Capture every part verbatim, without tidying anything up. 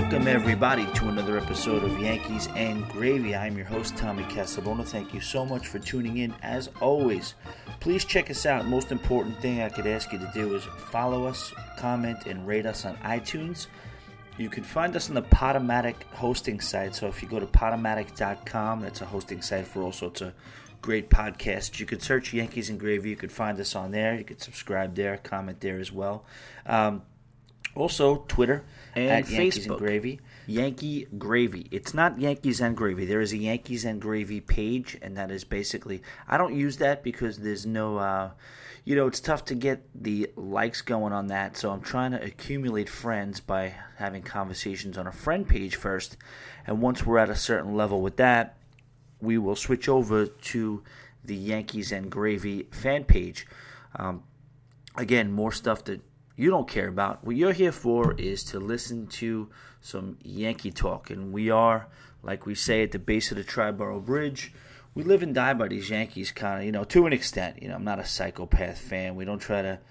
Welcome, everybody, to another episode of Yankees and Gravy. I'm your host, Tommy Casabona. Thank you so much for tuning in. As always, please check us out. Most important thing I could ask you to do is follow us, comment, and rate us on iTunes. You can find us on the Podomatic hosting site. So if you go to podomatic dot com, that's a hosting site for all sorts of great podcasts. You could search Yankees and Gravy. You could find us on there. You could subscribe there, comment there as well. Um, Also, Twitter and at Facebook. Yankees and Gravy. Yankee Gravy. It's not Yankees and Gravy. There is a Yankees and Gravy page, and that is basically, I don't use that because there's no, uh, you know, it's tough to get the likes going on that, so I'm trying to accumulate friends by having conversations on a friend page first, and once we're at a certain level with that, we will switch over to the Yankees and Gravy fan page. Um, again, more stuff that you don't care about. What you're here for is to listen to some Yankee talk. And we are, like we say, at the base of the Triborough Bridge. We live and die by these Yankees kind of, you know, to an extent. You know, I'm not a psychopath fan. We don't try to,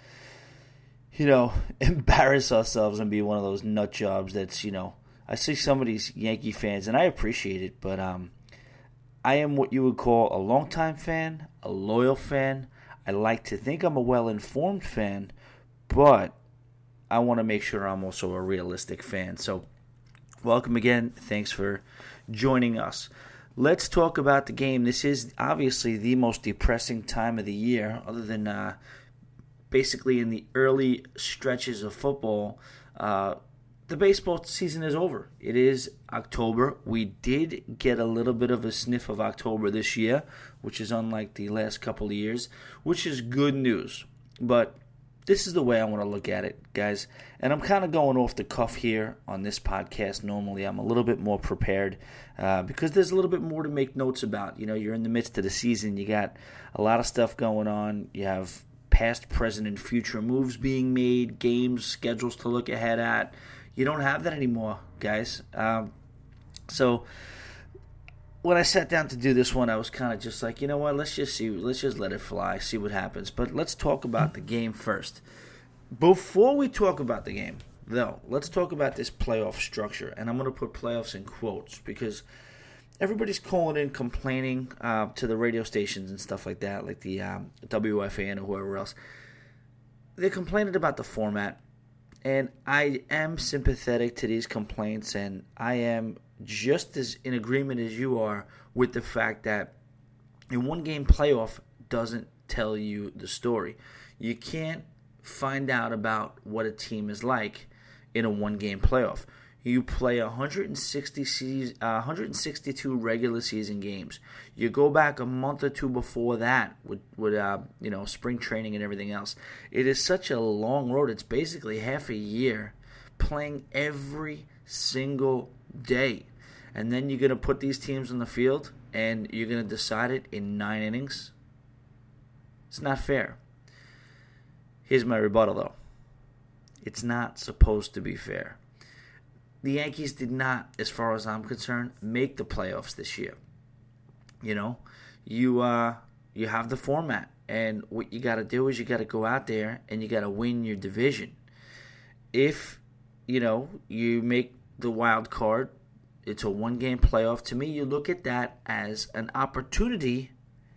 you know, embarrass ourselves and be one of those nut jobs that's, you know, I see some of these Yankee fans, and I appreciate it, but um, I am what you would call a longtime fan, a loyal fan. I like to think I'm a well-informed fan, but I want to make sure I'm also a realistic fan. So, welcome again. Thanks for joining us. Let's talk about the game. This is obviously the most depressing time of the year, other than uh, basically in the early stretches of football. Uh, the baseball season is over. It is October. We did get a little bit of a sniff of October this year, which is unlike the last couple of years, which is good news. But this is the way I want to look at it, guys. And I'm kind of going off the cuff here on this podcast. Normally, I'm a little bit more prepared uh, because there's a little bit more to make notes about. You know, you're in the midst of the season. You got a lot of stuff going on. You have past, present, and future moves being made, games, schedules to look ahead at. You don't have that anymore, guys. Um, so when I sat down to do this one, I was kind of just like, you know what, let's just see, let's just let it fly, see what happens. But let's talk about the game first. Before we talk about the game, though, let's talk about this playoff structure. And I'm going to put playoffs in quotes because everybody's calling in complaining uh, to the radio stations and stuff like that, like the um, W F A N or whoever else. They're complaining about the format. And I am sympathetic to these complaints, and I am just as in agreement as you are with the fact that a one-game playoff doesn't tell you the story. You can't find out about what a team is like in a one-game playoff. You play one hundred sixty season, uh, one hundred sixty-two regular season games. You go back a month or two before that with, with uh, you know, spring training and everything else. It is such a long road. It's basically half a year playing every single day. And then you're going to put these teams on the field and you're going to decide it in nine innings. It's not fair. Here's my rebuttal, though. It's not supposed to be fair. The Yankees did not, as far as I'm concerned, make the playoffs this year. You know, you uh, you have the format, and what you got to do is you got to go out there and you got to win your division. If, you know, you make the wild card, it's a one-game playoff. To me, you look at that as an opportunity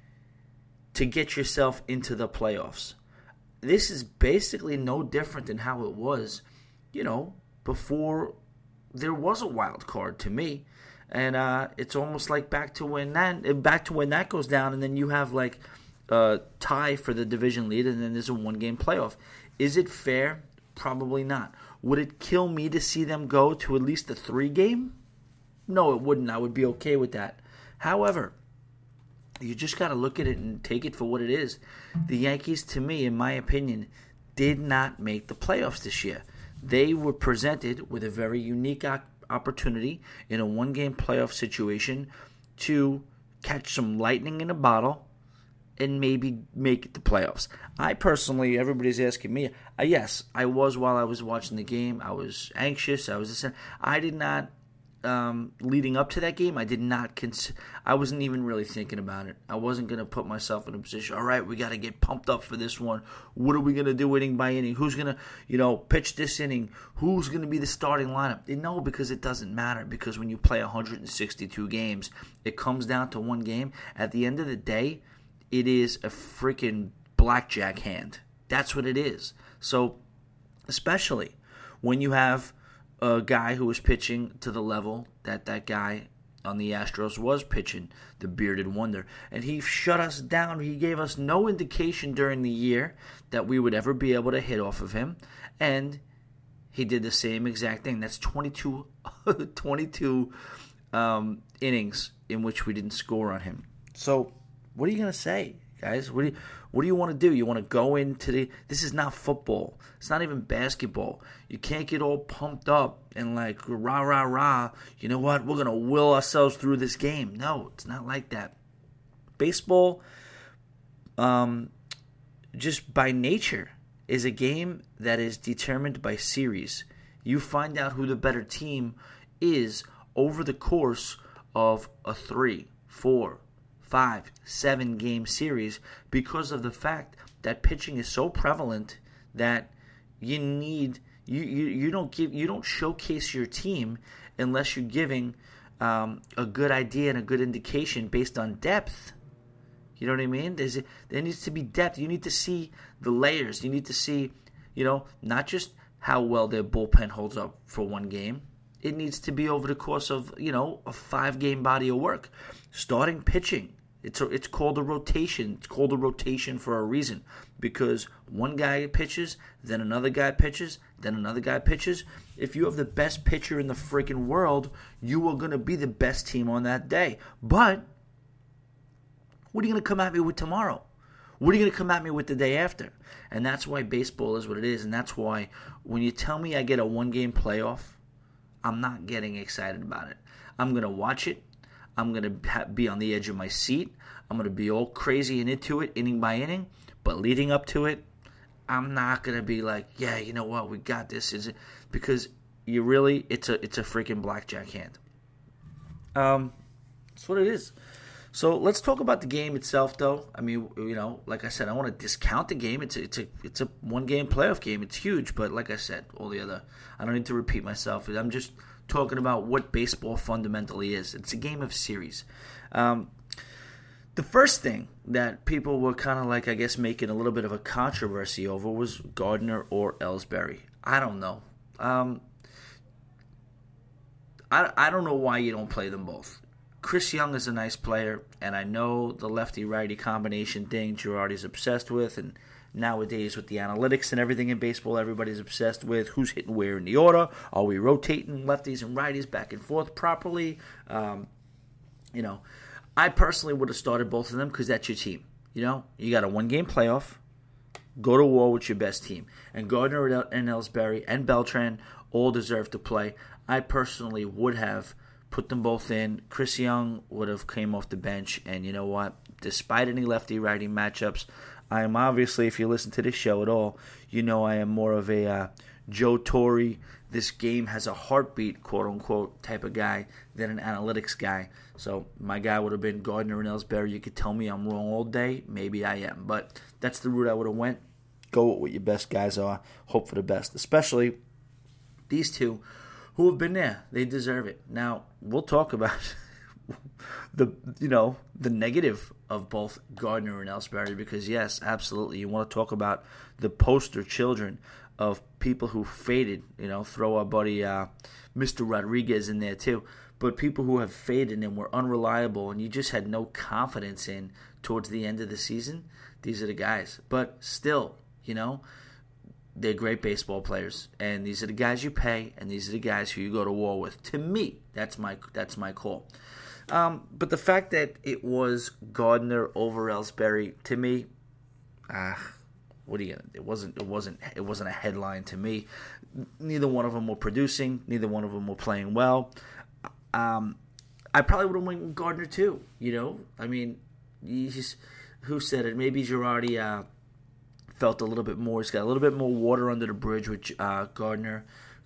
to get yourself into the playoffs. This is basically no different than how it was, you know, before there was a wild card to me, and uh, it's almost like back to when that back to when that goes down, and then you have like a tie for the division lead, and then there's a one-game playoff. Is it fair? Probably not. Would it kill me to see them go to at least a three-game? No, it wouldn't. I would be okay with that. However, you just got to look at it and take it for what it is. The Yankees, to me, in my opinion, did not make the playoffs this year. They were presented with a very unique opportunity in a one-game playoff situation to catch some lightning in a bottle and maybe make it the playoffs. I personally, everybody's asking me, uh, yes, I was while I was watching the game. I was anxious. I was. I did not um, leading up to that game, I did not cons- I wasn't even really thinking about it. I wasn't going to put myself in a position, all right, we got to get pumped up for this one. What are we going to do inning by inning? Who's going to, you know, pitch this inning? Who's going to be the starting lineup? No, because it doesn't matter. Because when you play one hundred sixty-two games, it comes down to one game. At the end of the day, it is a freaking blackjack hand. That's what it is. So, especially when you have a guy who was pitching to the level that that guy on the Astros was pitching, the bearded wonder. And he shut us down. He gave us no indication during the year that we would ever be able to hit off of him. And he did the same exact thing. That's twenty-two, twenty-two um, innings in which we didn't score on him. So what are you going to say, guys? What do you... What do you want to do? You want to go into the... This is not football. It's not even basketball. You can't get all pumped up and like, rah, rah, rah. You know what? We're going to will ourselves through this game. No, it's not like that. Baseball, um, just by nature, is a game that is determined by series. You find out who the better team is over the course of a three, four, five, seven game series because of the fact that pitching is so prevalent that you need you, you, you don't give you don't showcase your team unless you're giving um, a good idea and a good indication based on depth. You know what I mean? There's a, there needs to be depth. You need to see the layers. You need to see, you know, not just how well their bullpen holds up for one game. It needs to be over the course of, you know, a five-game body of work. Starting pitching. It's a, it's called a rotation. It's called a rotation for a reason. Because one guy pitches, then another guy pitches, then another guy pitches. If you have the best pitcher in the freaking world, you are going to be the best team on that day. But what are you going to come at me with tomorrow? What are you going to come at me with the day after? And that's why baseball is what it is. And that's why when you tell me I get a one-game playoff, I'm not getting excited about it. I'm going to watch it. I'm going to ha- be on the edge of my seat. I'm going to be all crazy and into it, inning by inning. But leading up to it, I'm not going to be like, yeah, you know what, we got this. Is it? Because you really, it's a it's a freaking blackjack hand. Um, That's what it is. So let's talk about the game itself, though. I mean, you know, like I said, I want to discount the game. It's a, it's a it's a one-game playoff game. It's huge, but like I said, all the other, I don't need to repeat myself. I'm just talking about what baseball fundamentally is. It's a game of series. Um, the first thing that people were kind of like, I guess, making a little bit of a controversy over was Gardner or Ellsbury. I don't know. Um, I, I don't know why you don't play them both. Chris Young is a nice player, and I know the lefty-righty combination thing Girardi's obsessed with, and nowadays with the analytics and everything in baseball, everybody's obsessed with who's hitting where in the order. Are we rotating lefties and righties back and forth properly? Um, you know, I personally would have started both of them because that's your team. You know, you got a one-game playoff. Go to war with your best team. And Gardner and Ellsbury and Beltran all deserve to play. I personally would have put them both in. Chris Young would have came off the bench. And you know what? Despite any lefty-righty matchups, I am obviously, if you listen to this show at all, you know I am more of a uh, Joe Torre, this game has a heartbeat, quote-unquote, type of guy than an analytics guy. So my guy would have been Gardner and Ellsbury. You could tell me I'm wrong all day. Maybe I am. But that's the route I would have went. Go with what your best guys are. Hope for the best. Especially these two who have been there. They deserve it. Now, we'll talk about the you know the negative of both Gardner and Ellsbury because, yes, absolutely, you want to talk about the poster children of people who faded. You know, throw our buddy uh, Mister Rodriguez in there too. But people who have faded and were unreliable and you just had no confidence in towards the end of the season, these are the guys. But still, you know, they're great baseball players, and these are the guys you pay, and these are the guys who you go to war with. To me, that's my that's my call. Um, but the fact that it was Gardner over Ellsbury, to me, ah, what do you? It wasn't. It wasn't. It wasn't a headline to me. Neither one of them were producing. Neither one of them were playing well. Um, I probably would have went with Gardner too. You know, I mean, he's, who said it? Maybe Girardi uh, felt a little bit more. He's got a little bit more water under the bridge with uh, Gardner.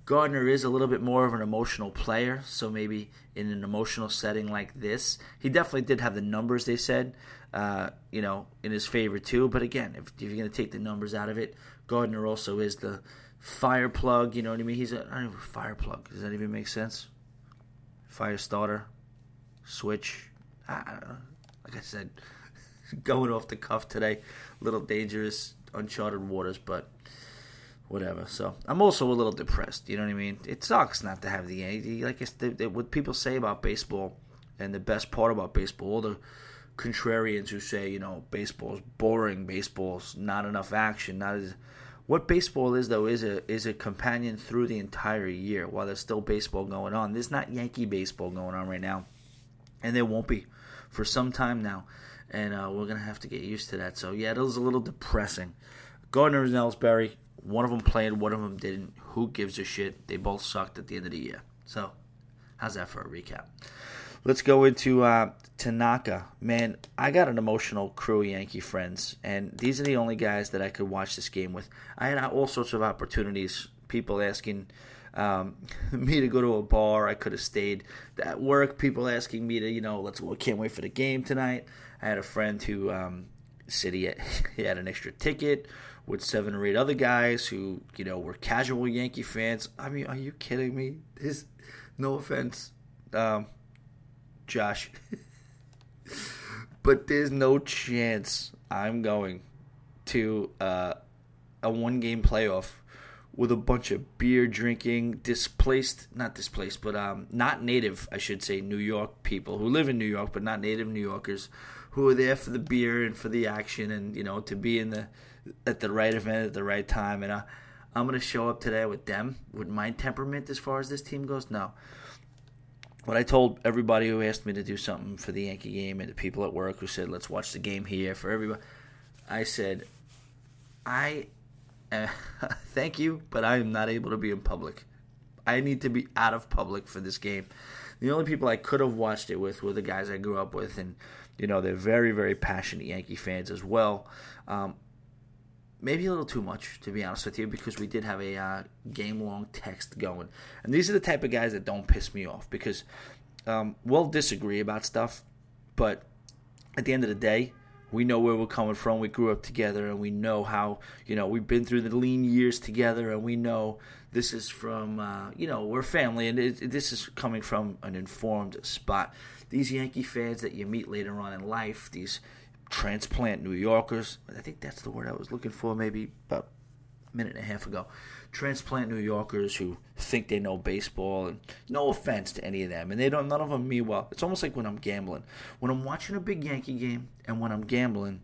Gardner is a little bit more of an emotional player, so maybe in an emotional setting like this, he definitely did have the numbers, they said, uh, you know, in his favor too. But again, if, if you're going to take the numbers out of it, Gardner also is the fire plug, you know what I mean? He's a, I don't know, fire plug. Does that even make sense? Fire starter, switch. I don't know. Like I said, going off the cuff today, a little dangerous, uncharted waters, but whatever. So I'm also a little depressed. You know what I mean? It sucks not to have the like it's the, the, what people say about baseball, and the best part about baseball, all the contrarians who say, you know, baseball's boring, baseball's not enough action, not as what baseball is though is a is a companion through the entire year while there's still baseball going on. There's not Yankee baseball going on right now, and there won't be for some time now, and uh, we're gonna have to get used to that. So yeah, it was a little depressing. Gardner and Ellsbury, one of them played, one of them didn't. Who gives a shit? They both sucked at the end of the year. So how's that for a recap? Let's go into uh, Tanaka. Man, I got an emotional crew of Yankee friends, and these are the only guys that I could watch this game with. I had all sorts of opportunities, people asking um, me to go to a bar. I could have stayed at work, people asking me to, you know, let's, can't wait for the game tonight. I had a friend who um, said he had, he had an extra ticket with seven or eight other guys who, you know, were casual Yankee fans. I mean, are you kidding me? This, no offense. Um... Josh. But there's no chance I'm going to uh, a one-game playoff with a bunch of beer-drinking, displaced, not displaced, but um, not native, I should say, New York people who live in New York, but not native New Yorkers, who are there for the beer and for the action and, you know, to be in the at the right event at the right time. And uh, I'm going to show up today with them, with my temperament as far as this team goes? No. What I told everybody who asked me to do something for the Yankee game and the people at work who said, let's watch the game here for everybody, I said, I uh, thank you, but I am not able to be in public. I need to be out of public for this game. The only people I could have watched it with were the guys I grew up with, and, you know, they're very, very passionate Yankee fans as well. Um, Maybe a little too much, to be honest with you, because we did have a uh, game-long text going. And these are the type of guys that don't piss me off, because um, we'll disagree about stuff, but at the end of the day, we know where we're coming from. We grew up together, and we know how, you know, we've been through the lean years together, and we know this is from, uh, you know, we're family, and it, this is coming from an informed spot. These Yankee fans that you meet later on in life, these transplant New Yorkers, I think that's the word I was looking for maybe about a minute and a half ago. Transplant New Yorkers who think they know baseball, and no offense to any of them, and they don't. None of them mean well. It's almost like when I'm gambling. When I'm watching a big Yankee game and when I'm gambling,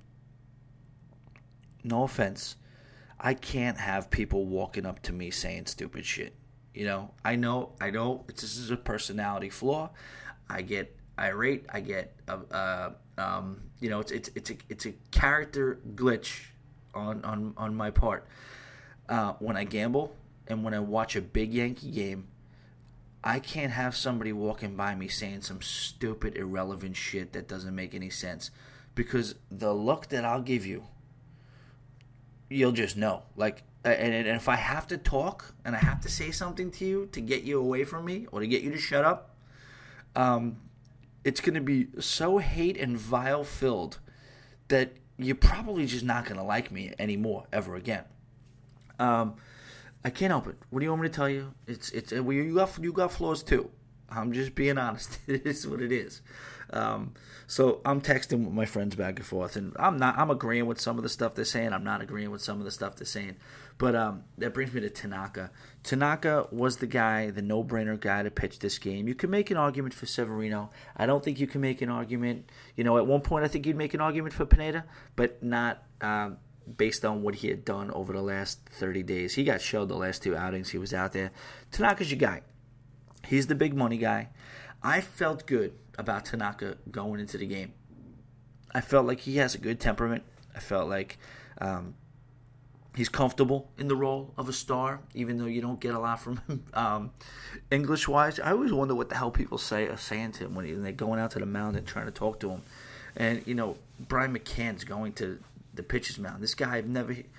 no offense, I can't have people walking up to me saying stupid shit. You know, I know, I know, it's, this is a personality flaw. I get irate. I get uh, uh Um, you know, it's it's it's a it's a character glitch on on, on my part. Uh, when I gamble and when I watch a big Yankee game, I can't have somebody walking by me saying some stupid, irrelevant shit that doesn't make any sense, because the look that I'll give you, you'll just know. Like, and, and if I have to talk and I have to say something to you to get you away from me or to get you to shut up, um. it's going to be so hate and vile filled that you're probably just not going to like me anymore ever again. Um, I can't help it. What do you want me to tell you? It's it's well, you got you got flaws too. I'm just being honest. It is what it is. Um, so I'm texting with my friends back and forth, and I'm not. I'm agreeing with some of the stuff they're saying. I'm not agreeing with some of the stuff they're saying. But um, that brings me to Tanaka. Tanaka was the guy, the no-brainer guy to pitch this game. You can make an argument for Severino. I don't think you can make an argument. You know, at one point I think you'd make an argument for Pineda, but not um, based on what he had done over the last thirty days. He got shelled the last two outings he was out there. Tanaka's your guy. He's the big money guy. I felt good about Tanaka going into the game. I felt like he has a good temperament. I felt like um, he's comfortable in the role of a star, even though you don't get a lot from him. Um, English-wise, I always wonder what the hell people say are saying to him when, he, when they're going out to the mound and trying to talk to him. And, you know, Brian McCann's going to the pitcher's mound. This guy, I've never...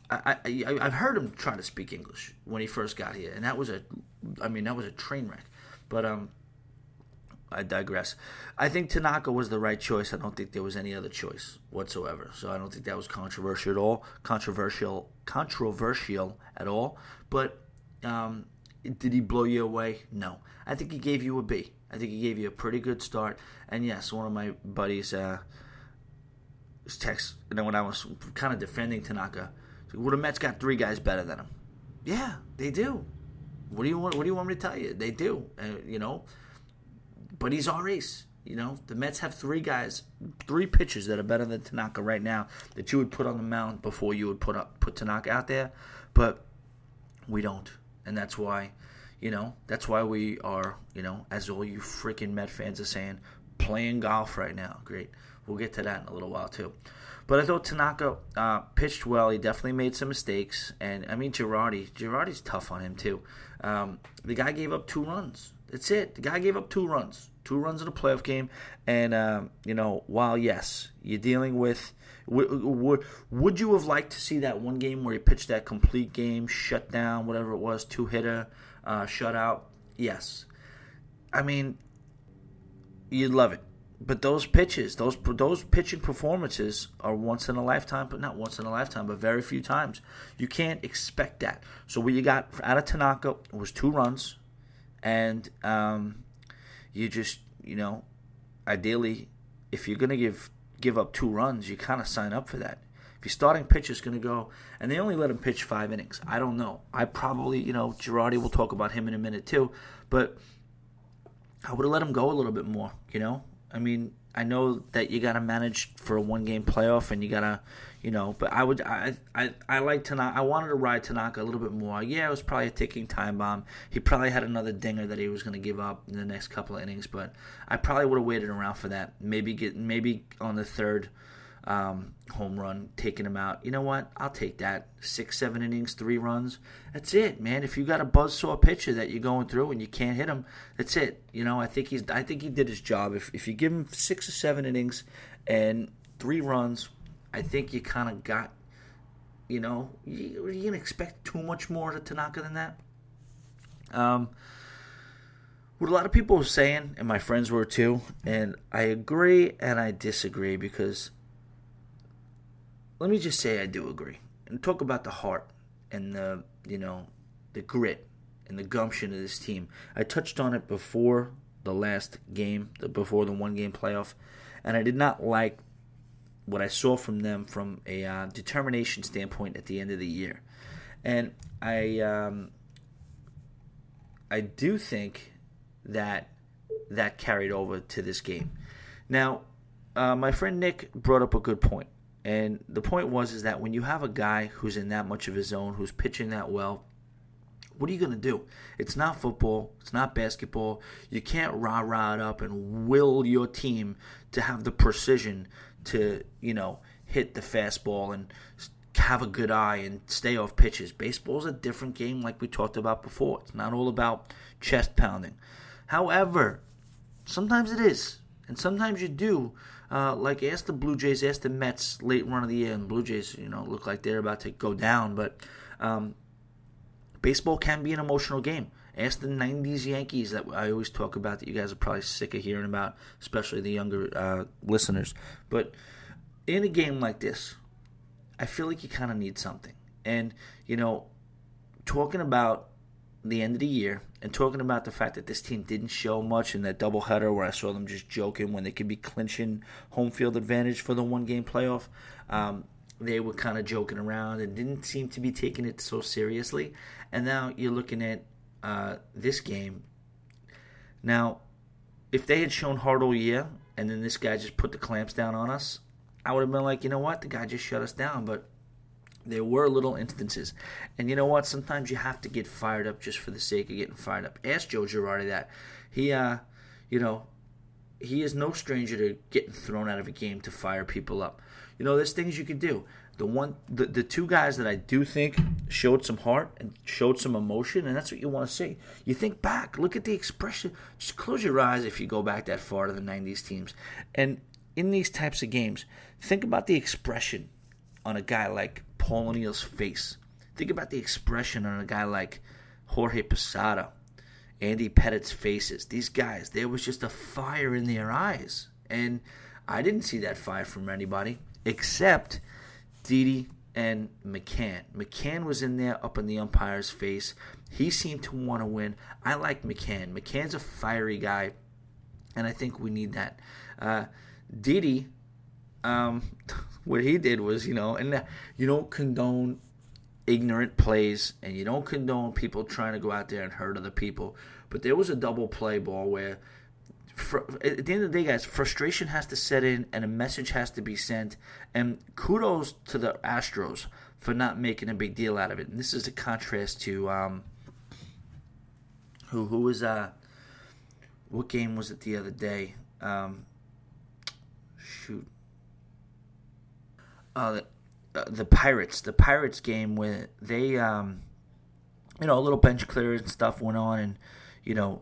I, I I've heard him try to speak English when he first got here, and that was a, I mean that was a train wreck. But um, I digress. I think Tanaka was the right choice. I don't think there was any other choice whatsoever. So I don't think that was controversial at all. Controversial, controversial at all. But um, did he blow you away? No. I think he gave you a B. I think he gave you a pretty good start. And yes, one of my buddies uh, text, you know, when I was kind of defending Tanaka, well, the Mets got three guys better than him. Yeah, they do. What do you want? What do you want me to tell you? They do. Uh, you know, but he's our ace. You know, the Mets have three guys, three pitchers that are better than Tanaka right now that you would put on the mound before you would put up put Tanaka out there. But we don't, and that's why, you know, that's why we are, you know, as all you freaking Met fans are saying, playing golf right now. Great. We'll get to that in a little while too. But I thought Tanaka uh, pitched well. He definitely made some mistakes. And, I mean, Girardi. Girardi's tough on him, too. Um, the guy gave up two runs. That's it. The guy gave up two runs. Two runs in a playoff game. And, um, you know, while, yes, you're dealing with w- w- would you have liked to see that one game where he pitched that complete game, shut down, whatever it was, two-hitter, uh, shutout? Yes. I mean, you'd love it. But those pitches, those those pitching performances are once in a lifetime, but not once in a lifetime, but very few times. You can't expect that. So what you got out of Tanaka was two runs, and um, you just, you know, ideally, if you're going to give give up two runs, you kind of sign up for that. If your starting pitcher is going to go, and they only let him pitch five innings, I don't know. I probably, you know, Girardi, we'll talk about him in a minute too, but I would have let him go a little bit more, you know. I mean, I know that you got to manage for a one-game playoff, and you got to, you know. But I would, I, I, I like Tanaka. I wanted to ride Tanaka a little bit more. Yeah, it was probably a ticking time bomb. He probably had another dinger that he was going to give up in the next couple of innings. But I probably would have waited around for that. Maybe get, maybe on the third um, home run, taking him out. You know what? I'll take that. Six, seven innings, three runs. That's it, man. If you got a buzzsaw pitcher that you're going through and you can't hit him, that's it. You know, I think he's. I think he did his job. If if you give him six or seven innings and three runs, I think you kind of got. You know, you, are you gonna expect too much more to Tanaka than that? Um. What a lot of people were saying, and my friends were too, and I agree and I disagree because. Let me just say I do agree. And talk about the heart and the, you know, the grit and the gumption of this team. I touched on it before the last game, the, before the one-game playoff, and I did not like what I saw from them from a uh, determination standpoint at the end of the year. And I, um, I do think that that carried over to this game. Now, uh, my friend Nick brought up a good point. And the point was is that when you have a guy who's in that much of his zone, who's pitching that well, what are you going to do? It's not football. It's not basketball. You can't rah-rah it up and will your team to have the precision to, you know, hit the fastball and have a good eye and stay off pitches. Baseball's a different game like we talked about before. It's not all about chest pounding. However, sometimes it is. And sometimes you do. Uh, like, ask the Blue Jays, ask the Mets late run of the year, and Blue Jays, you know, look like they're about to go down. But um, baseball can be an emotional game. Ask the nineties Yankees that I always talk about that you guys are probably sick of hearing about, especially the younger uh, listeners. But in a game like this, I feel like you kind of need something. And, you know, talking about the end of the year and talking about the fact that this team didn't show much in that doubleheader where I saw them just joking when they could be clinching home field advantage for the one-game playoff. Um, they were kind of joking around and didn't seem to be taking it so seriously. And now you're looking at uh, this game. Now, if they had shown heart all year and then this guy just put the clamps down on us, I would have been like, you know what, the guy just shut us down. But there were little instances. And you know what? Sometimes you have to get fired up just for the sake of getting fired up. Ask Joe Girardi that. He, uh, you know, he is no stranger to getting thrown out of a game to fire people up. You know, there's things you can do. The one, the, the two guys that I do think showed some heart and showed some emotion, and that's what you want to see. You think back. Look at the expression. Just close your eyes if you go back that far to the nineties teams. And in these types of games, think about the expression on a guy like Paul O'Neill's face. Think about the expression on a guy like Jorge Posada, Andy Pettit's faces. These guys, there was just a fire in their eyes. And I didn't see that fire from anybody except Didi and McCann. McCann was in there up in the umpire's face. He seemed to want to win. I like McCann. McCann's a fiery guy, and I think we need that. Uh, Didi, um, what he did was, you know, and you don't condone ignorant plays, and you don't condone people trying to go out there and hurt other people. But there was a double play ball where, for, at the end of the day, guys, frustration has to set in, and a message has to be sent. And kudos to the Astros for not making a big deal out of it. And this is a contrast to um, who who was uh, what game was it the other day? Um, shoot, uh. The, Uh, the Pirates, the Pirates game where they, um, you know, a little bench clearance and stuff went on, and you know,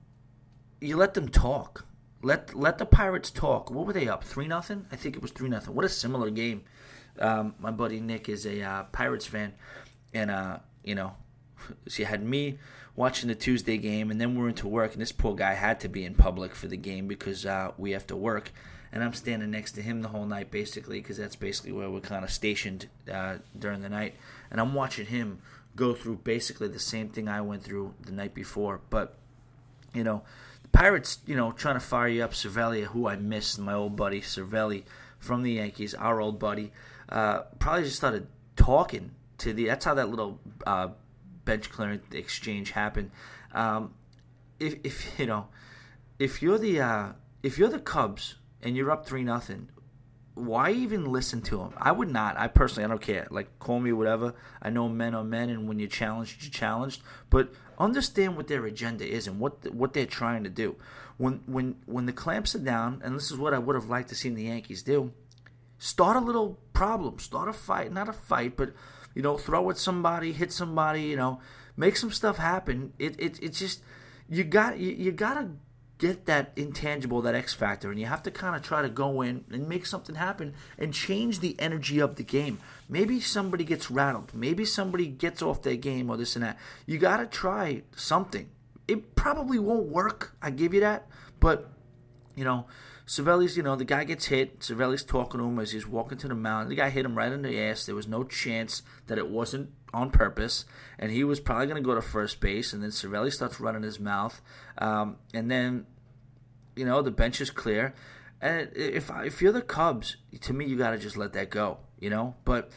you let them talk. Let let the Pirates talk. What were they up? Three nothing? I think it was three nothing. What a similar game. Um, my buddy Nick is a uh, Pirates fan, and uh, you know, so you had me watching the Tuesday game, and then we're into work, and this poor guy had to be in public for the game because uh, we have to work. And I'm standing next to him the whole night, basically, because that's basically where we're kind of stationed uh, during the night. And I'm watching him go through basically the same thing I went through the night before. But, you know, the Pirates, you know, trying to fire you up. Cervelli, who I miss, my old buddy, Cervelli from the Yankees, our old buddy, uh, probably just started talking to the – that's how that little uh, bench clearance exchange happened. Um, if, if, you know, if you're the uh, if you're the Cubs – and you're up three nothing, why even listen to him? I would not. I personally, I don't care. Like, call me whatever. I know men are men, and when you're challenged, you're challenged. But understand what their agenda is and what what they're trying to do. When when when the clamps are down, and this is what I would have liked to see the Yankees do, start a little problem. Start a fight. Not a fight, but, you know, throw at somebody, hit somebody, you know, make some stuff happen. It it It's just, you got you, you got to get that intangible, that X factor, and you have to kind of try to go in and make something happen and change the energy of the game. Maybe somebody gets rattled. Maybe somebody gets off their game or this and that. You got to try something. It probably won't work, I give you that, but, you know, Cervelli's, you know, the guy gets hit. Cervelli's talking to him as he's walking to the mound. The guy hit him right in the ass. There was no chance that it wasn't on purpose, and he was probably going to go to first base, and then Cervelli starts running his mouth, um, and then, you know, the bench is clear. And if if you're the Cubs, to me, you got to just let that go, you know, but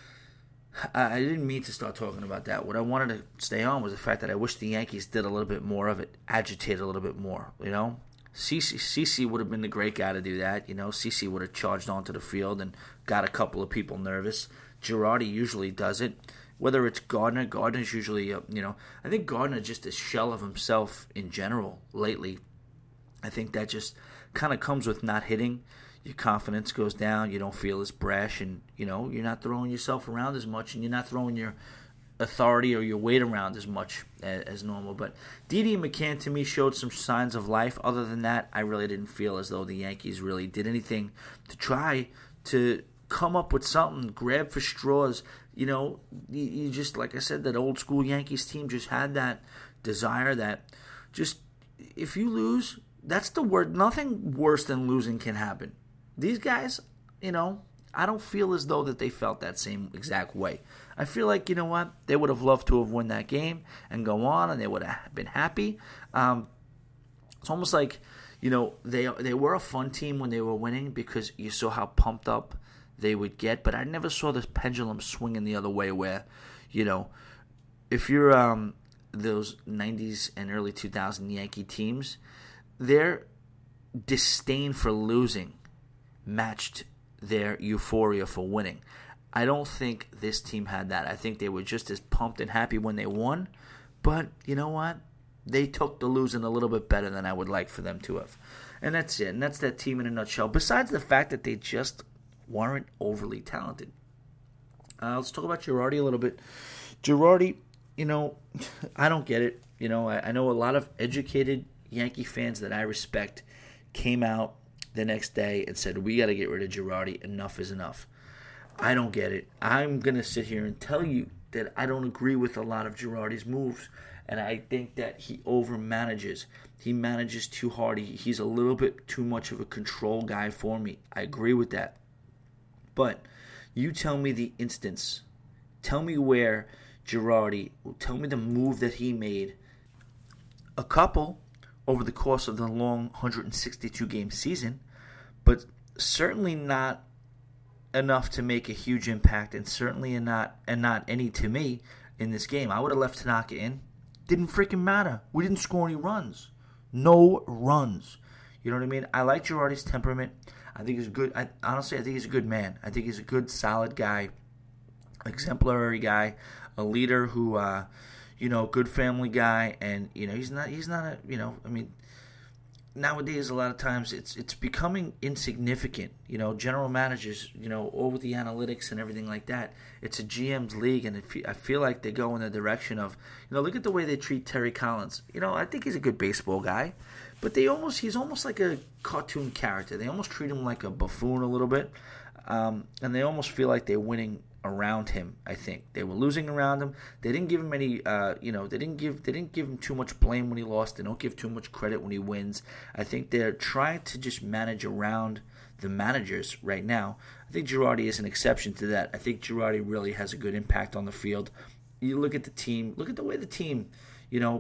I didn't mean to start talking about that. What I wanted to stay on was the fact that I wish the Yankees did a little bit more of it, agitated a little bit more, you know. CeCe would have been the great guy to do that, you know. CeCe would have charged onto the field and got a couple of people nervous. Girardi usually does it. Whether it's Gardner, Gardner's usually, uh, you know, I think Gardner just a shell of himself in general lately. I think that just kind of comes with not hitting. Your confidence goes down. You don't feel as brash, and, you know, you're not throwing yourself around as much, and you're not throwing your authority or your weight around as much as, as normal. But Didi and McCann, to me, showed some signs of life. Other than that, I really didn't feel as though the Yankees really did anything to try to come up with something, grab for straws. You know, you, you just, like I said, that old school Yankees team just had that desire that just, if you lose, that's the word. Nothing worse than losing can happen. These guys, you know, I don't feel as though that they felt that same exact way. I feel like, you know what, they would have loved to have won that game and go on, and they would have been happy. Um, it's almost like, you know, they they were a fun team when they were winning because you saw how pumped up they would get, but I never saw this pendulum swinging the other way where, you know, if you're um, those nineties and early two thousand Yankee teams, their disdain for losing matched their euphoria for winning. I don't think this team had that. I think they were just as pumped and happy when they won, but you know what? They took the losing a little bit better than I would like for them to have. And that's it. And that's that team in a nutshell. Besides the fact that they just weren't overly talented. Uh, let's talk about Girardi a little bit. Girardi, you know, I don't get it. You know, I, I know a lot of educated Yankee fans that I respect came out the next day and said, we got to get rid of Girardi. Enough is enough. I don't get it. I'm going to sit here and tell you that I don't agree with a lot of Girardi's moves, and I think that he overmanages. He manages too hard. He, he's a little bit too much of a control guy for me. I agree with that. But you tell me the instance. Tell me where Girardi, tell me the move that he made. A couple over the course of the long one hundred sixty-two game season, but certainly not enough to make a huge impact, and certainly not and not any to me in this game. I would have left Tanaka in. Didn't freaking matter. We didn't score any runs. No runs. You know what I mean? I like Girardi's temperament. I think he's a good. I, honestly, I think he's a good man. I think he's a good, solid guy, exemplary guy, a leader who, uh, you know, good family guy, and you know, he's not. He's not a. You know, I mean. Nowadays, a lot of times, it's it's becoming insignificant. You know, general managers, you know, all with the analytics and everything like that. It's a G M's league, and it, I feel like they go in the direction of, you know, look at the way they treat Terry Collins. You know, I think he's a good baseball guy, but they almost he's almost like a cartoon character. They almost treat him like a buffoon a little bit, um, and they almost feel like they're winning around him. I think they were losing around him. They didn't give him any, uh, you know, they didn't give they didn't give him too much blame when he lost. They don't give too much credit when he wins. I think they're trying to just manage around the managers right now. I think Girardi is an exception to that. I think Girardi really has a good impact on the field. You look at the team, look at the way the team, you know,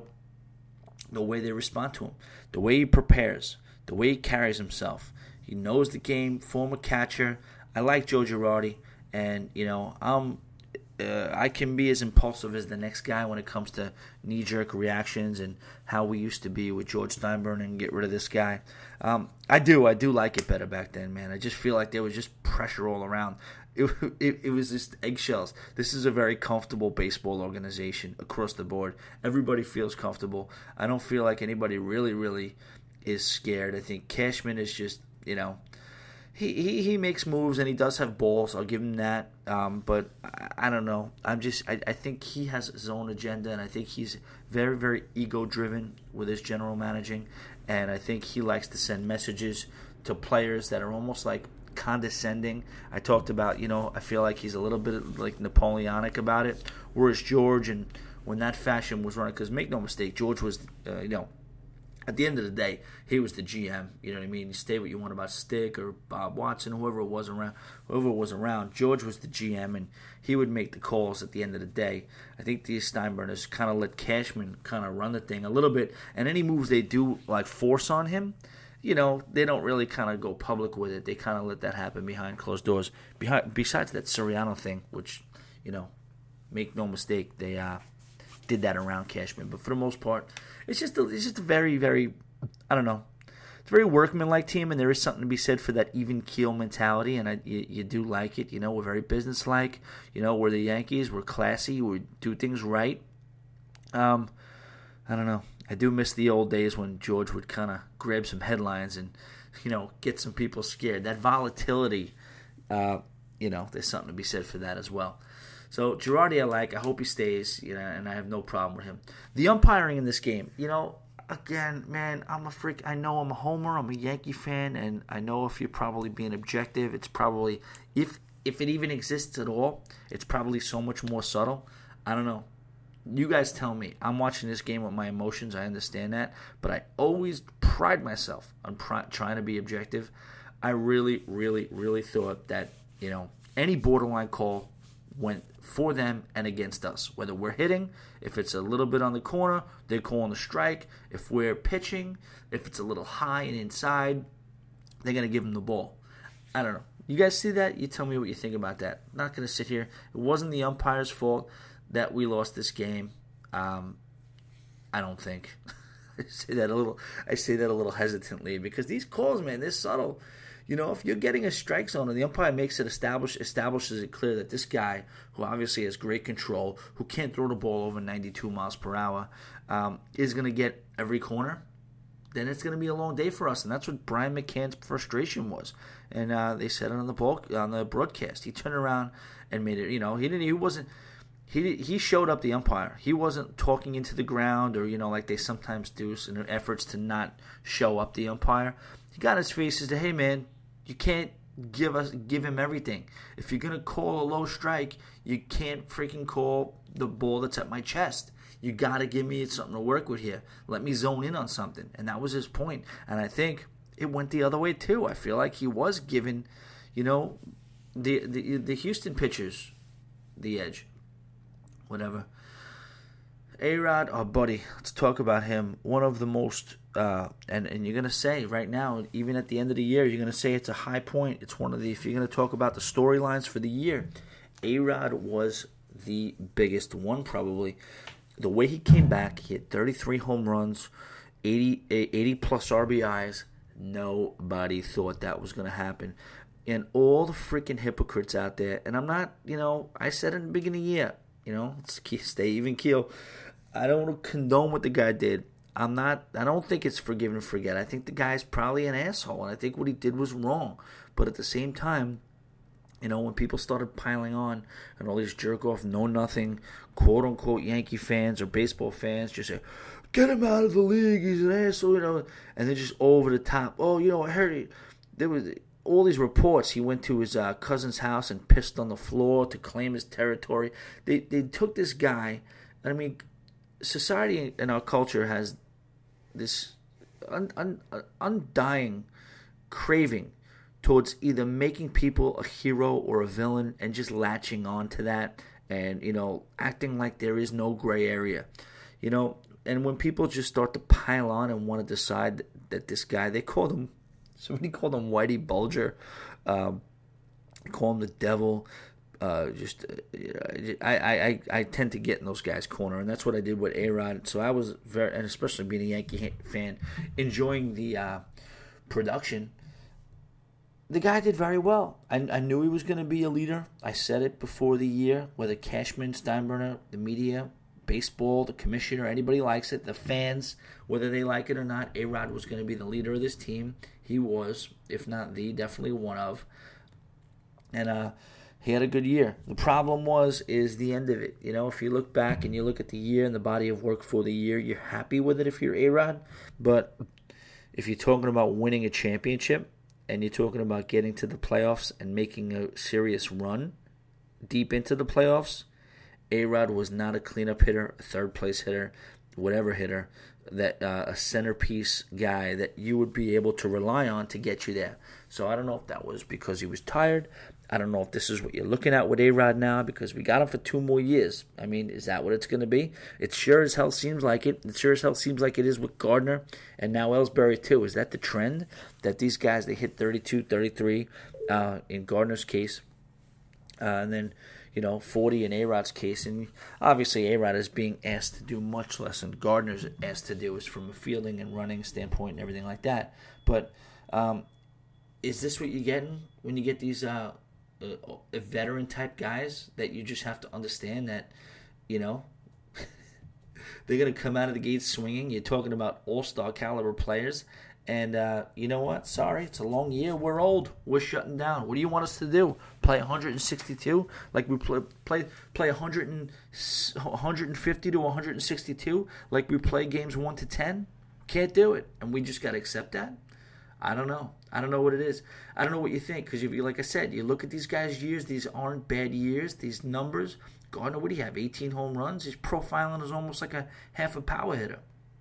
the way they respond to him, the way he prepares, the way he carries himself. He knows the game, former catcher. I like Joe Girardi. And, you know, I'm, uh, I can be as impulsive as the next guy when it comes to knee-jerk reactions and how we used to be with George Steinbrenner and get rid of this guy. Um, I do. I do like it better back then, man. I just feel like there was just pressure all around. It, it, it was just eggshells. This is a very comfortable baseball organization across the board. Everybody feels comfortable. I don't feel like anybody really, really is scared. I think Cashman is just, you know, He, he he makes moves, and he does have balls. I'll give him that. Um, but I, I don't know. I'm just I, I think he has his own agenda, and I think he's very, very ego-driven with his general managing. And I think he likes to send messages to players that are almost like condescending. I talked about, you know, I feel like he's a little bit like Napoleonic about it. Whereas George, and when that fashion was running, because make no mistake, George was, uh, you know, at the end of the day, he was the G M. You know what I mean? You say what you want about Stick or Bob Watson, whoever it was around. Whoever was around, George was the G M, and he would make the calls at the end of the day. I think these Steinbrenners kind of let Cashman kind of run the thing a little bit, and any moves they do like force on him, you know, they don't really kind of go public with it. They kind of let that happen behind closed doors. Behind, besides that Soriano thing, which, you know, make no mistake, they uh, did that around Cashman. But for the most part, it's just a, it's just a very, very, I don't know, it's a very workmanlike team, and there is something to be said for that even keel mentality, and I, you, you do like it. You know, we're very businesslike. You know, we're the Yankees. We're classy. We do things right. Um, I don't know. I do miss the old days when George would kind of grab some headlines and, you know, get some people scared. That volatility, uh, you know, there's something to be said for that as well. So Girardi I like. I hope he stays, you know, and I have no problem with him. The umpiring in this game, you know, again, man, I'm a freak. I know I'm a homer. I'm a Yankee fan, and I know if you're probably being objective, it's probably, if if it even exists at all, it's probably so much more subtle. I don't know. You guys tell me. I'm watching this game with my emotions. I understand that. But I always pride myself on pri- trying to be objective. I really, really, really thought that, you know, any borderline call went for them and against us. Whether we're hitting, if it's a little bit on the corner, they're calling the strike. If we're pitching, if it's a little high and inside, they're going to give them the ball. I don't know. You guys see that? You tell me what you think about that. I'm not going to sit here. It wasn't the umpire's fault that we lost this game. Um, I don't think. I say that a little. I say that a little hesitantly because these calls, man, they're subtle. You know, if you're getting a strike zone and the umpire makes it establish establishes it clear that this guy, who obviously has great control, who can't throw the ball over ninety-two miles per hour, um, is going to get every corner, then it's going to be a long day for us, and that's what Brian McCann's frustration was. And uh, they said it on the ball, on the broadcast. He turned around and made it. You know, he didn't. He wasn't. He he showed up the umpire. He wasn't talking into the ground or, you know, like they sometimes do in efforts to not show up the umpire. He got in his face and said, "Hey man, you can't give us give him everything. If you're gonna call a low strike, you can't freaking call the ball that's at my chest. You gotta give me something to work with here. Let me zone in on something. And that was his point. And I think it went the other way too. I feel like he was giving, you know, the the, the Houston pitchers the edge. Whatever. A-Rod, our buddy, let's talk about him. One of the most, uh, and, and you're going to say right now, even at the end of the year, you're going to say it's a high point. It's one of the, if you're going to talk about the storylines for the year, A-Rod was the biggest one probably. The way he came back, he had thirty-three home runs, eighty, eighty plus R B Is. Nobody thought that was going to happen. And all the freaking hypocrites out there, and I'm not, you know, I said in the beginning of the year, you know, let's stay even keel. I don't want to condone what the guy did. I'm not, I don't think it's forgive and forget. I think the guy's probably an asshole, and I think what he did was wrong. But at the same time, you know, when people started piling on and all these jerk-off, know-nothing, quote-unquote Yankee fans or baseball fans just say, get him out of the league, he's an asshole, you know, and they're just over the top. Oh, you know, I heard it. There was all these reports. He went to his uh, cousin's house and pissed on the floor to claim his territory. They they took this guy. I mean, society and our culture has this un, un, undying craving towards either making people a hero or a villain and just latching on to that and, you know, acting like there is no gray area. You know, and when people just start to pile on and want to decide that, that this guy, they called him, somebody called him Whitey Bulger, um, call him the devil. Uh, just uh, I, I, I tend to get in those guys' corner, and that's what I did with A-Rod. So I was very, and especially being a Yankee fan, enjoying the uh, production. The guy did very well. I, I knew he was going to be a leader. I said it before the year, whether Cashman, Steinbrenner, the media, baseball, the commissioner, anybody likes it, the fans, whether they like it or not, A-Rod was going to be the leader of this team. He was, if not the, definitely one of. And uh, he had a good year. The problem was, is the end of it. You know, if you look back and you look at the year and the body of work for the year, you're happy with it if you're A-Rod. But if you're talking about winning a championship and you're talking about getting to the playoffs and making a serious run deep into the playoffs, A-Rod was not a cleanup hitter, a third-place hitter, whatever hitter, that uh, a centerpiece guy that you would be able to rely on to get you there. So I don't know if that was because he was tired. I don't know if this is what you're looking at with A-Rod now because we got him for two more years. I mean, is that what it's going to be? It sure as hell seems like it. It sure as hell seems like it is with Gardner and now Ellsbury too. Is that the trend that these guys, they hit thirty-two, thirty-three uh, in Gardner's case, uh, and then, you know, forty in A-Rod's case. And obviously A-Rod is being asked to do much less than Gardner's asked to do is from a fielding and running standpoint and everything like that. But um, is this what you're getting when you get these uh, uh, veteran-type guys that you just have to understand that, you know, they're going to come out of the gate swinging? You're talking about all-star caliber players. And uh, you know what? Sorry, it's a long year. We're old. We're shutting down. What do you want us to do? Play one hundred sixty-two? Like we play play play one hundred, one hundred fifty to one hundred sixty-two? Like we play games one to ten? Can't do it. And we just got to accept that? I don't know. I don't know what it is. I don't know what you think. Because, like I said, you look at these guys' years. These aren't bad years. These numbers. Gardner, what do you have? eighteen home runs? He's profiling as almost like a half a power hitter.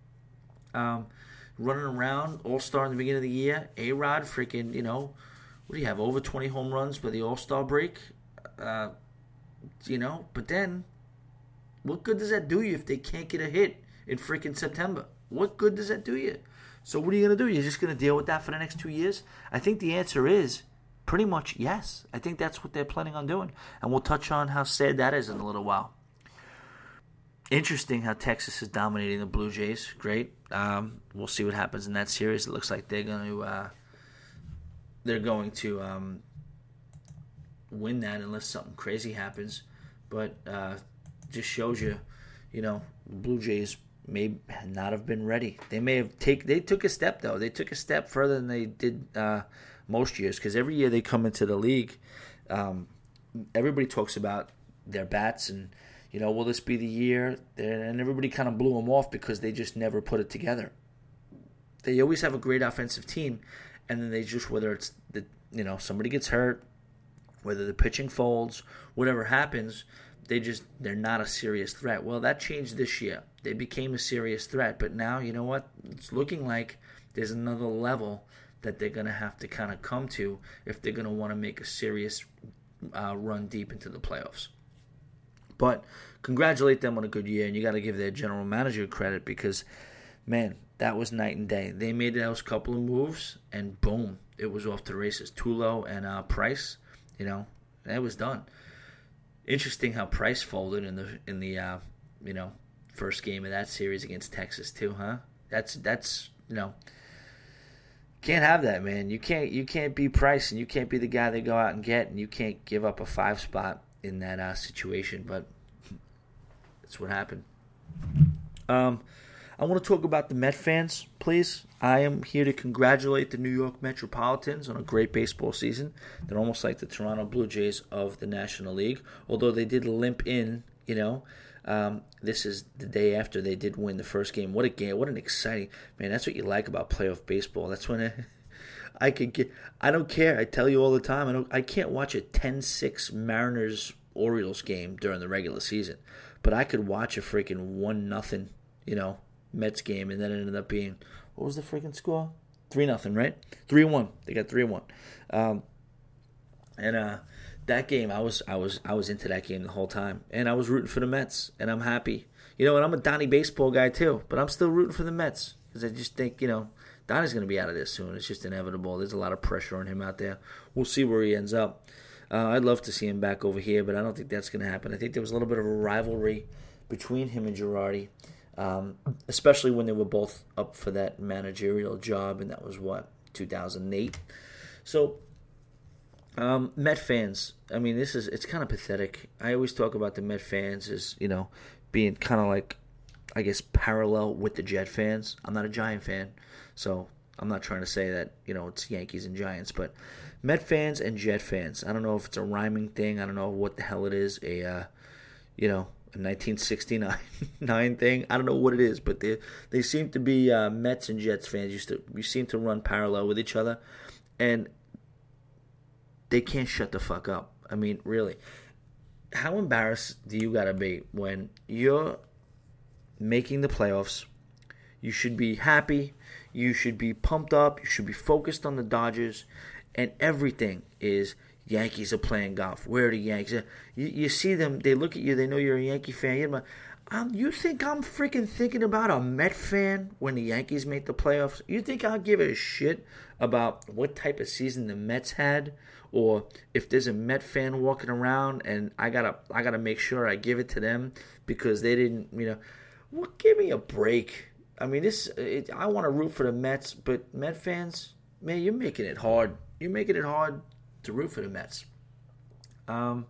Um... Running around, all-star in the beginning of the year. A-Rod, freaking, you know, what do you have, over twenty home runs by the all-star break? Uh, you know, but then, what good does that do you if they can't get a hit in freaking September? What good does that do you? So what are you going to do? You're just going to deal with that for the next two years? I think the answer is pretty much yes. I think that's what they're planning on doing. And we'll touch on how sad that is in a little while. Interesting how Texas is dominating the Blue Jays. Great. Um, we'll see what happens in that series. It looks like they're going to uh, they're going to um, win that unless something crazy happens. But uh, just shows you, you know, the Blue Jays may not have been ready. They may have take they took a step though. They took a step further than they did uh, most years because every year they come into the league, um, everybody talks about their bats and, you know, will this be the year? And everybody kind of blew them off because they just never put it together. They always have a great offensive team, and then they just, whether it's the you know, somebody gets hurt, whether the pitching folds, whatever happens, they just, they're not a serious threat. Well, that changed this year. They became a serious threat, but now, you know what? It's looking like there's another level that they're going to have to kind of come to if they're going to want to make a serious uh, run deep into the playoffs. But congratulate them on a good year, and you got to give their general manager credit because, man, that was night and day. They made those couple of moves, and boom, it was off to the races. Tulo and uh, Price, you know, that was done. Interesting how Price folded in the in the uh, you know first game of that series against Texas too, huh? That's that's you know can't have that, man. You can't you can't be Price, and you can't be the guy they go out and get, and you can't give up a five spot in that uh, situation. But that's what happened. Um, I want to talk about the Met fans, please. I am here to congratulate the New York Metropolitans on a great baseball season. They're almost like the Toronto Blue Jays of the National League, although they did limp in, you know. Um, this is the day after they did win the first game. What a game. What an exciting, man, that's what you like about playoff baseball. That's when it, I could get, I don't care. I tell you all the time, I don't, I can't watch a ten six Mariners-Orioles game during the regular season, but I could watch a freaking one nothing, you know, Mets game, and then it ended up being, what was the freaking score? three nothing, right? three one. They got three one. Um, and uh, that game, I was I was I was into that game the whole time, and I was rooting for the Mets, and I'm happy. You know, and I'm a Donnie baseball guy too, but I'm still rooting for the Mets because I just think, you know, Donnie's going to be out of this soon. It's just inevitable. There's a lot of pressure on him out there. We'll see where he ends up. Uh, I'd love to see him back over here, but I don't think that's going to happen. I think there was a little bit of a rivalry between him and Girardi. Um, especially when they were both up for that managerial job, and that was, what, two thousand eight? So, um, Met fans, I mean, this is, it's kind of pathetic. I always talk about the Met fans as, you know, being kind of like, I guess, parallel with the Jet fans. I'm not a Giant fan, so I'm not trying to say that, you know, it's Yankees and Giants, but Met fans and Jet fans, I don't know if it's a rhyming thing, I don't know what the hell it is, a, uh, you know, nineteen sixty-nine thing. I don't know what it is, but they they seem to be uh, Mets and Jets fans. Used to we seem to run parallel with each other, and they can't shut the fuck up. I mean, really, how embarrassed do you gotta be when you're making the playoffs? You should be happy. You should be pumped up. You should be focused on the Dodgers, and everything is, Yankees are playing golf. Where are the Yankees? You, you see them, they look at you, they know you're a Yankee fan. You're like, um, you think I'm freaking thinking about a Met fan when the Yankees make the playoffs? You think I'll give a shit about what type of season the Mets had? Or if there's a Met fan walking around and I gotta I gotta make sure I give it to them because they didn't, you know, well, give me a break. I mean, this it, I want to root for the Mets, but Met fans, man, you're making it hard. You're making it hard to root for the Mets. Um,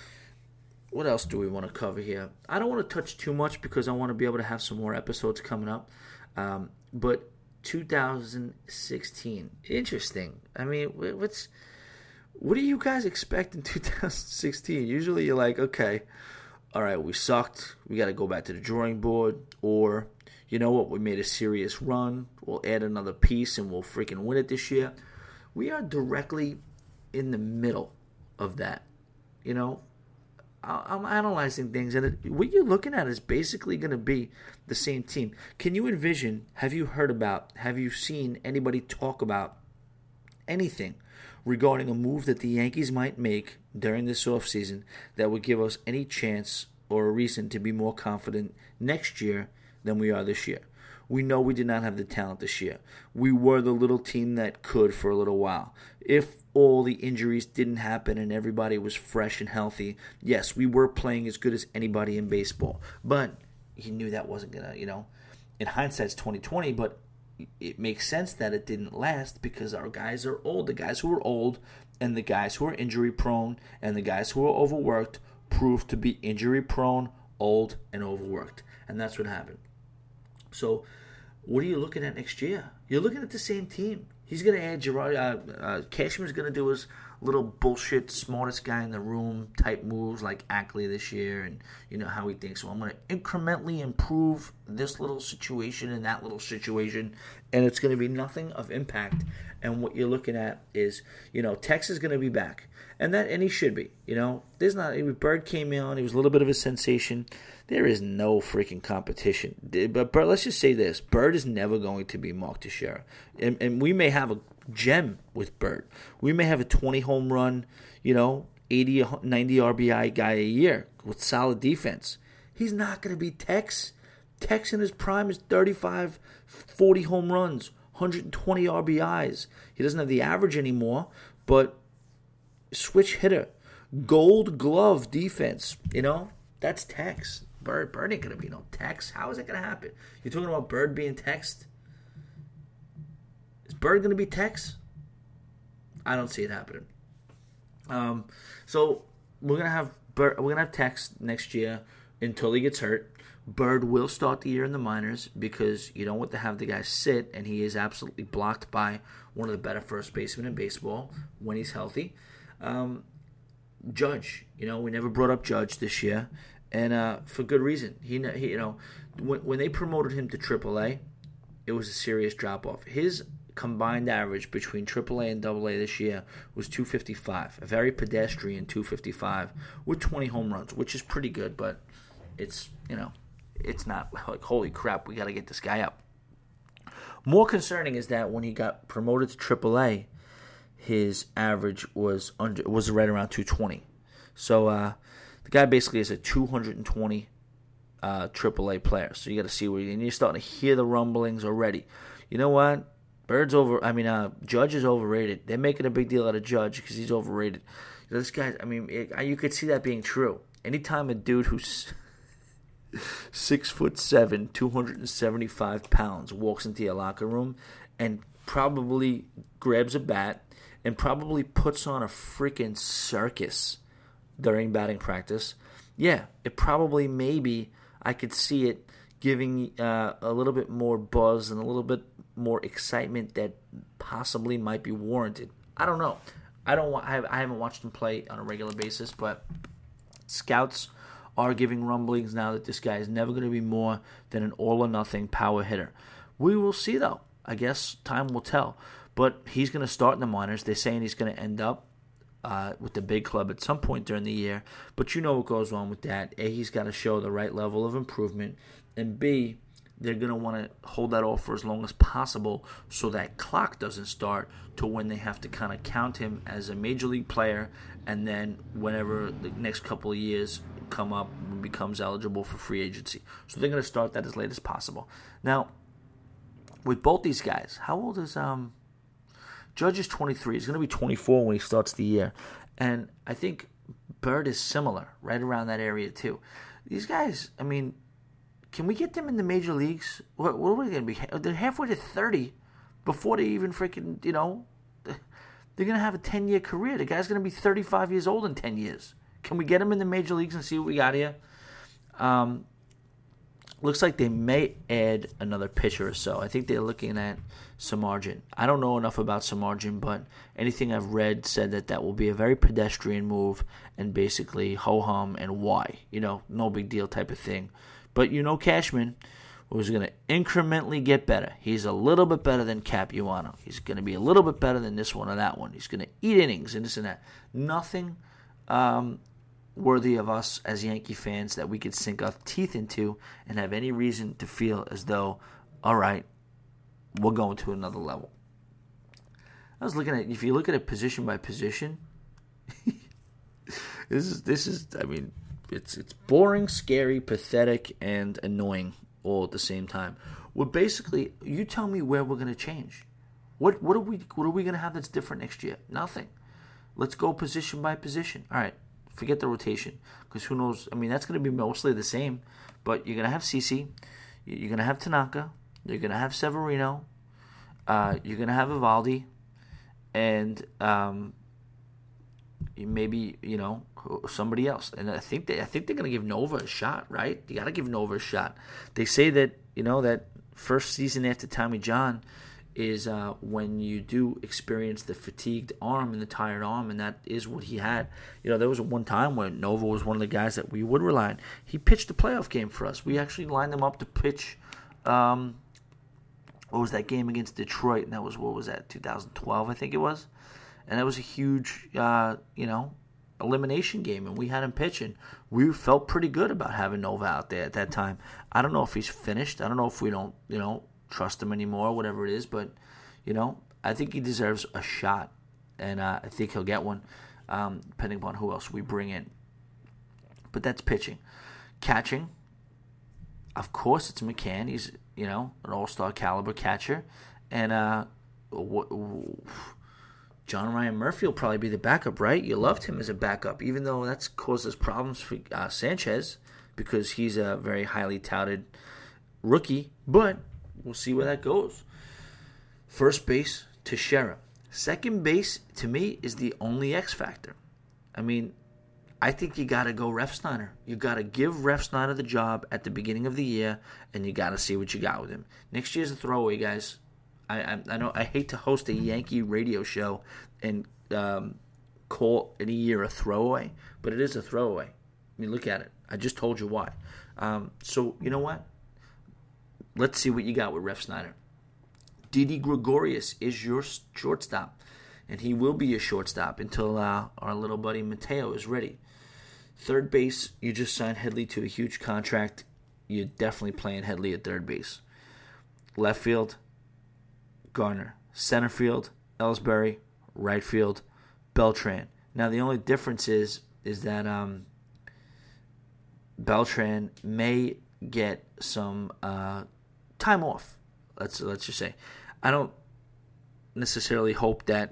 what else do we want to cover here? I don't want to touch too much because I want to be able to have some more episodes coming up. Um, but two thousand sixteen, interesting. I mean, what's what do you guys expect in two thousand sixteen? Usually you're like, okay, all right, we sucked. We got to go back to the drawing board. Or, you know what, we made a serious run. We'll add another piece and we'll freaking win it this year. We are directly in the middle of that. You know, I'm analyzing things, and it, what you're looking at is basically going to be the same team. Can you envision, have you heard about, have you seen anybody talk about anything regarding a move that the Yankees might make during this offseason that would give us any chance or a reason to be more confident next year than we are this year? We know we did not have the talent this year. We were the little team that could for a little while. If all the injuries didn't happen and everybody was fresh and healthy, yes, we were playing as good as anybody in baseball. But he knew that wasn't going to, you know, in hindsight, it's twenty twenty, but it makes sense that it didn't last because our guys are old. The guys who are old and the guys who are injury prone and the guys who are overworked proved to be injury prone, old, and overworked. And that's what happened. So, what are you looking at next year? You're looking at the same team. He's going to add Gerard. Uh, uh, Cashman's going to do his little bullshit, smartest guy in the room type moves like Ackley this year, and you know how he thinks. So I'm going to incrementally improve this little situation and that little situation, and it's going to be nothing of impact. And what you're looking at is, you know, Tex is going to be back. And that, and he should be. You know, there's not. Bird came on. He was a little bit of a sensation. There is no freaking competition. But Bird, let's just say this: Bird is never going to be Mark Teixeira, and, and we may have a gem with Bird. We may have a twenty home run, you know, eighty, ninety R B I guy a year with solid defense. He's not going to be Tex. Tex in his prime is thirty-five, forty home runs, one hundred twenty R B Is. He doesn't have the average anymore, but switch hitter, gold glove defense, you know, that's Tex. Bird, Bird ain't going to be no Tex. How is that going to happen? You're talking about Bird being Tex? Is Bird going to be Tex? I don't see it happening. Um, so we're going to have Bird, we're going to have Tex next year until he gets hurt. Bird will start the year in the minors because you don't want to have the guy sit, and he is absolutely blocked by one of the better first basemen in baseball when he's healthy. Um, Judge, you know, we never brought up Judge this year, and uh, for good reason. He, he you know, when, when they promoted him to triple A, it was a serious drop-off. His combined average between triple A and double A this year was two fifty-five, a very pedestrian two fifty-five with twenty home runs, which is pretty good, but it's, you know, it's not like, holy crap, we got to get this guy up. More concerning is that when he got promoted to triple A, his average was under was right around two twenty. So uh, the guy basically is a two twenty uh, triple A player. So you got to see where you, and you're starting to hear the rumblings already. You know what? Bird's over. I mean, uh, Judge is overrated. They're making a big deal out of Judge because he's overrated. You know, this guy. I mean, it, you could see that being true. Anytime a dude who's six foot seven, two hundred seventy-five pounds walks into your locker room and probably grabs a bat and probably puts on a freaking circus during batting practice, yeah, it probably maybe I could see it giving uh, a little bit more buzz and a little bit more excitement that possibly might be warranted. I don't know. I don't. I, have, I haven't watched him play on a regular basis, but scouts are giving rumblings now that this guy is never going to be more than an all-or-nothing power hitter. We will see, though. I guess time will tell. But he's going to start in the minors. They're saying he's going to end up uh, with the big club at some point during the year. But you know what goes on with that. A, he's got to show the right level of improvement. And B, they're going to want to hold that off for as long as possible so that clock doesn't start to when they have to kind of count him as a major league player. And then whenever the next couple of years come up and becomes eligible for free agency. So they're going to start that as late as possible. Now, with both these guys, how old is... um? Judge is twenty-three. He's going to be twenty-four when he starts the year. And I think Bird is similar, right around that area too. These guys, I mean, can we get them in the major leagues? What, what are we going to be? They're halfway to thirty before they even freaking, you know, they're going to have a ten-year career. The guy's going to be thirty-five years old in ten years. Can we get him in the major leagues and see what we got here? Um, looks like they may add another pitcher or so. I think they're looking at Samardzija. I don't know enough about Samardzija, but anything I've read said that that will be a very pedestrian move and basically ho-hum and why. You know, no big deal type of thing. But you know Cashman was going to incrementally get better. He's a little bit better than Capuano. He's going to be a little bit better than this one or that one. He's going to eat innings and this and that. Nothing um, worthy of us as Yankee fans that we could sink our teeth into and have any reason to feel as though, all right, we're going to another level. I was looking at, if you look at it position by position, this is, this is, I mean, it's it's boring, scary, pathetic, and annoying all at the same time. We're basically, you tell me where we're going to change. What what are we what are we going to have that's different next year? Nothing. Let's go position by position. All right, forget the rotation because who knows? I mean, that's going to be mostly the same. But you're going to have CeCe, you're going to have Tanaka, you're going to have Severino, uh, you're going to have Eovaldi, and um, maybe you know somebody else. And I think they I think they're going to give Nova a shot, right? You got to give Nova a shot. They say that you know that first season after Tommy John is uh, when you do experience the fatigued arm and the tired arm, and that is what he had. You know, there was one time where Nova was one of the guys that we would rely on. He pitched a playoff game for us. We actually lined him up to pitch um, what was that game against Detroit? And that was, what was that, two thousand twelve, I think it was? And that was a huge, uh, you know, elimination game, and we had him pitching. We felt pretty good about having Nova out there at that time. I don't know if he's finished. I don't know if we don't, you know, trust him anymore, whatever it is. But, you know, I think he deserves a shot, and uh, I think he'll get one, um, depending upon who else we bring in. But that's pitching. Catching, of course, it's McCann. He's, you know, an all-star caliber catcher. And uh, w- w- John Ryan Murphy will probably be the backup, right? You loved him as a backup, even though that's causes problems for uh, Sanchez because he's a very highly touted rookie. But we'll see where that goes. First base, Teixeira. Second base, to me, is the only X factor. I mean, I think you got to go Refsnyder. You got to give Refsnyder the job at the beginning of the year, and you got to see what you got with him. Next year's a throwaway, guys. I, I I know I hate to host a Yankee radio show and um, call any year a throwaway, but it is a throwaway. I mean, look at it. I just told you why. Um, so you know what? Let's see what you got with Refsnyder. Didi Gregorius is your shortstop, and he will be your shortstop until uh, our little buddy Mateo is ready. Third base, you just signed Headley to a huge contract. You're definitely playing Headley at third base. Left field, Garner. Center field, Ellsbury. Right field, Beltran. Now the only difference is is that um, Beltran may get some uh, time off. Let's let's just say, I don't necessarily hope that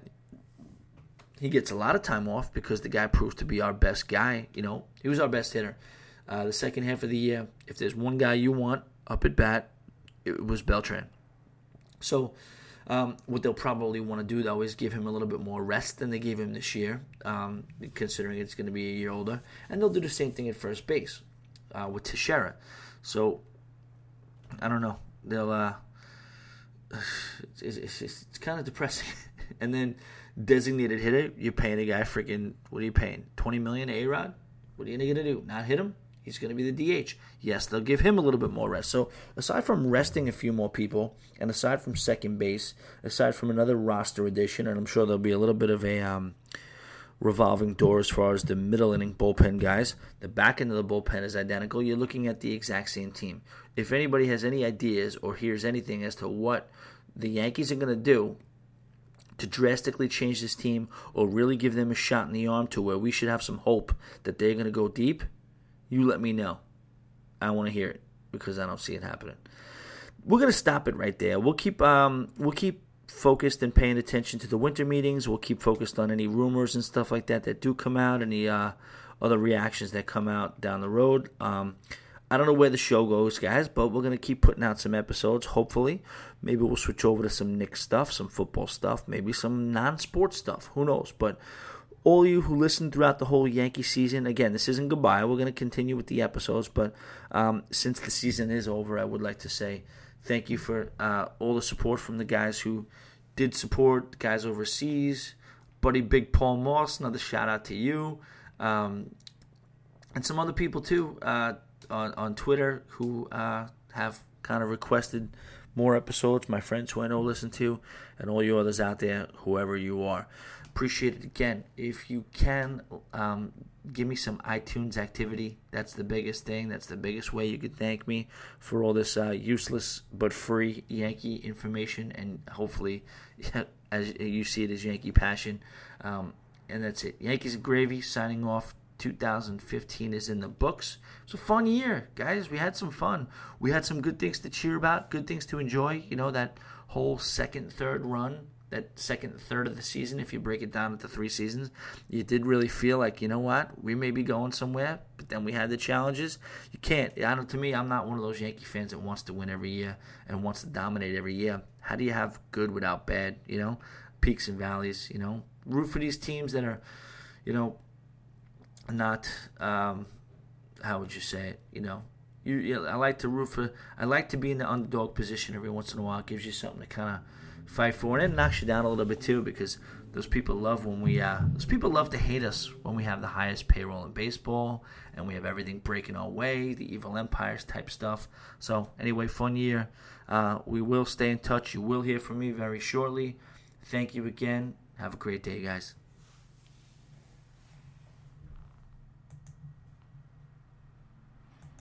he gets a lot of time off because the guy proved to be our best guy. You know, he was our best hitter. Uh, the second half of the year, if there's one guy you want up at bat, it was Beltran. So um, what they'll probably want to do, though, is give him a little bit more rest than they gave him this year, um, considering it's going to be a year older. And they'll do the same thing at first base uh, with Teixeira. So, I don't know. They'll uh, it's, it's, it's, it's kind of depressing. And then designated hitter, you're paying a guy freaking, what are you paying, twenty million dollars A-Rod? What are you going to do? Not hit him? He's going to be the D H. Yes, they'll give him a little bit more rest. So aside from resting a few more people, and aside from second base, aside from another roster addition, and I'm sure there'll be a little bit of a um, revolving door as far as the middle inning bullpen guys, the back end of the bullpen is identical. You're looking at the exact same team. If anybody has any ideas or hears anything as to what the Yankees are going to do to drastically change this team or really give them a shot in the arm to where we should have some hope that they're going to go deep, you let me know. I want to hear it because I don't see it happening. We're going to stop it right there. We'll keep um, we'll keep focused and paying attention to the winter meetings. We'll keep focused on any rumors and stuff like that that do come out, any uh, other reactions that come out down the road. Um, I don't know where the show goes, guys, but we're going to keep putting out some episodes, hopefully. Maybe we'll switch over to some Knicks stuff, some football stuff, maybe some non-sports stuff. Who knows? But all you who listen throughout the whole Yankee season, again, this isn't goodbye. We're going to continue with the episodes, but um, since the season is over, I would like to say thank you for uh, all the support from the guys who did support, the guys overseas, buddy Big Paul Moss, another shout-out to you, um, and some other people, too, uh, on, on Twitter who uh, have kind of requested more episodes, my friends who I know listen to, and all you others out there, whoever you are. Appreciate it again. If you can, um, give me some iTunes activity. That's the biggest thing. That's the biggest way you could thank me for all this uh, useless but free Yankee information, and hopefully, as you see it as Yankee passion. Um, and that's it. Yankees and Gravy signing off. two thousand fifteen is in the books. It was a fun year, guys. We had some fun. We had some good things to cheer about, good things to enjoy. You know, that whole second, third run, that second third of the season, if you break it down into three seasons, you did really feel like, you know what, we may be going somewhere, but then we had the challenges. You can't. I don't, to me, I'm not one of those Yankee fans that wants to win every year and wants to dominate every year. How do you have good without bad, you know, peaks and valleys, you know? Root for these teams that are, you know, not, um, how would you say it, you know? You, you know, I like to root for, I like to be in the underdog position every once in a while. It gives you something to kind of fight for, and it knocks you down a little bit too, because those people love when we uh, those people love to hate us when we have the highest payroll in baseball and we have everything breaking our way, the evil empires type stuff. So anyway, fun year. Uh, we will stay in touch. You will hear from me very shortly. Thank you again. Have a great day, guys.